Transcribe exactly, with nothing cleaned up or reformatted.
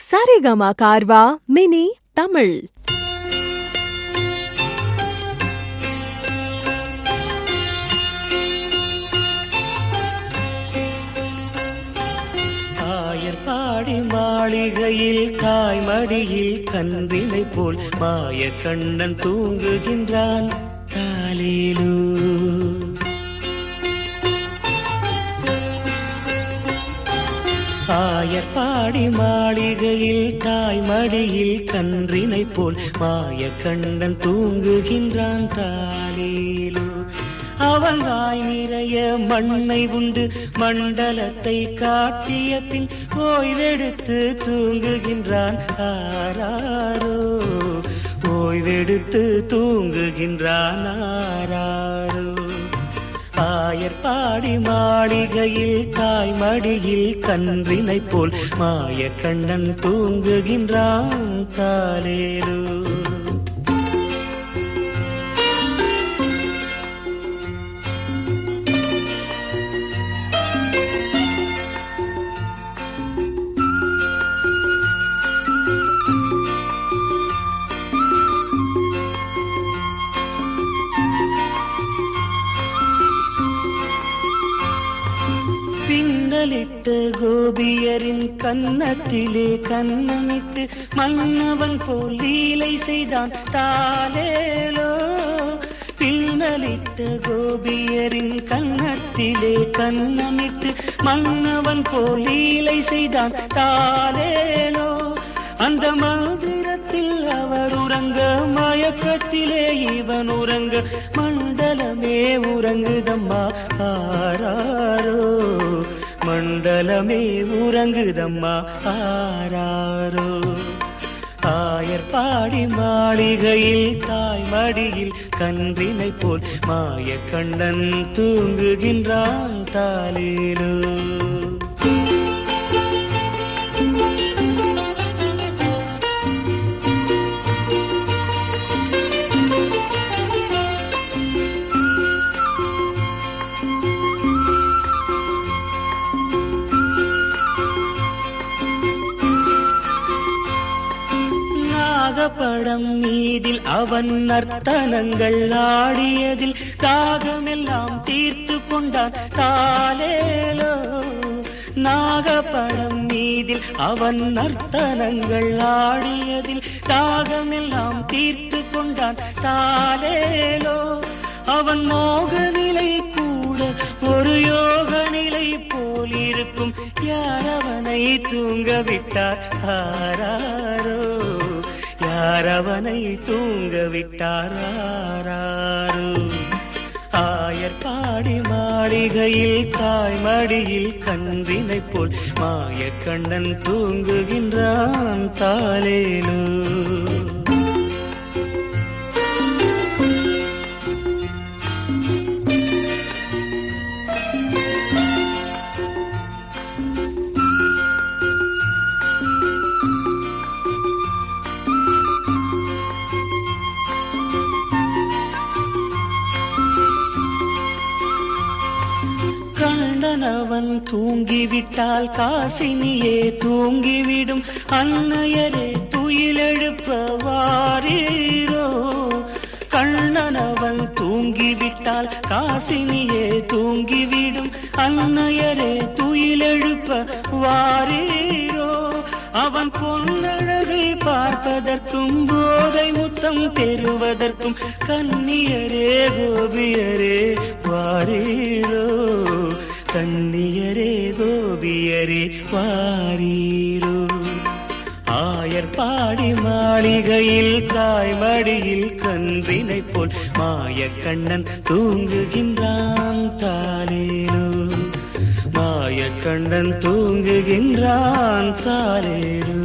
Saregama Carvaan mini Tamil. Ayarpadi மாளிகையில் தாய்மடியில் கன்றினை போல் மாய கண்ணன் தூங்குகின்றான். தாலேலு ஆயர்பாடி மாளிகையில் தாய்மடியில் கன்றினை போல் மாய கண்ணன் தூங்குகின்றான். தாலேலு அவன் வாய் நிறைய மண்ணை உண்டு மண்டலத்தை காட்டிய பின் ஓய்வெடுத்து தூங்குகின்றான். ஆராரோ ஓய்வெடுத்து தூங்குகின்றான். ஆராரோ ஆயர்பாடி மாளிகையில் தாய்மடியில் கன்றினை போல் மாய கண்ணன் தூங்குகின்றான். தாலேலு பின்னலிட்டு கோபியரின் கன்னத்திலே கன்னமிட்டு மன்னவன் போல் லீலை செய்தான். தாலேலோ பின்னலிட்டு கோபியரின் கன்னத்திலே கன்னமிட்டு மன்னவன் போல் லீலை செய்தான். தாலேலோ அந்த மந்திரத்தில் அவர் உறங்க மயக்கத்திலே இவன் உறங்க மண்டலமே உறங்குதம்மா. ஆராரோ மண்டலமே உறங்குதம்மா. ஆராரோ ஆயர்பாடி மாளிகையில் தாய்மடியில் கன்றினை போல் மாய கண்ணன் தூங்குகின்றான். தாலேலு படம் மீதில் அவன் நர்த்தனங்கள் ஆடியதில் தாகமெல்லாம் தீர்த்து கொண்டான். தாலேலோ நாகப்படம் மீதில் அவன் நர்த்தனங்கள் ஆடியதில் தாகமெல்லாம் தீர்த்து கொண்டான். தாலேலோ அவன் மோக நிலை கூட ஒரு யோக நிலை போல் இருக்கும். யார் அவனை தூங்க விட்டார்? ஆராரோ யார் அவனை தூங்க விட்டார்? ஆராரோ ஆயர்பாடி மாளிகையில் தாய்மடியில் கன்றினை போல் மாய கண்ணன் தூங்குகின்றான். தாலேலு அவன் தூங்கிவிட்டால் காசினியே தூங்கிவிடும். அன்னையரே துயிலெழுப்ப வாரீரோ. கண்ணனவன் தூங்கிவிட்டால் காசினியே தூங்கிவிடும். அன்னையரே துயிலெழுப்ப வாரீரோ. அவன் பொன்னழகை பார்ப்பதற்கும் போதை முத்தம் பெறுவதற்கும் கன்னியரே கோபியரே வாரீரோ. கன்னியரே கோபியரே வாரீரோ. ஆயர்பாடி மாளிகையில் தாய்மடியில் கன்றினை போல் மாய கண்ணன் தூங்குகின்றான். தாலேலு மாய கண்ணன் தூங்குகின்றான். தாலேலு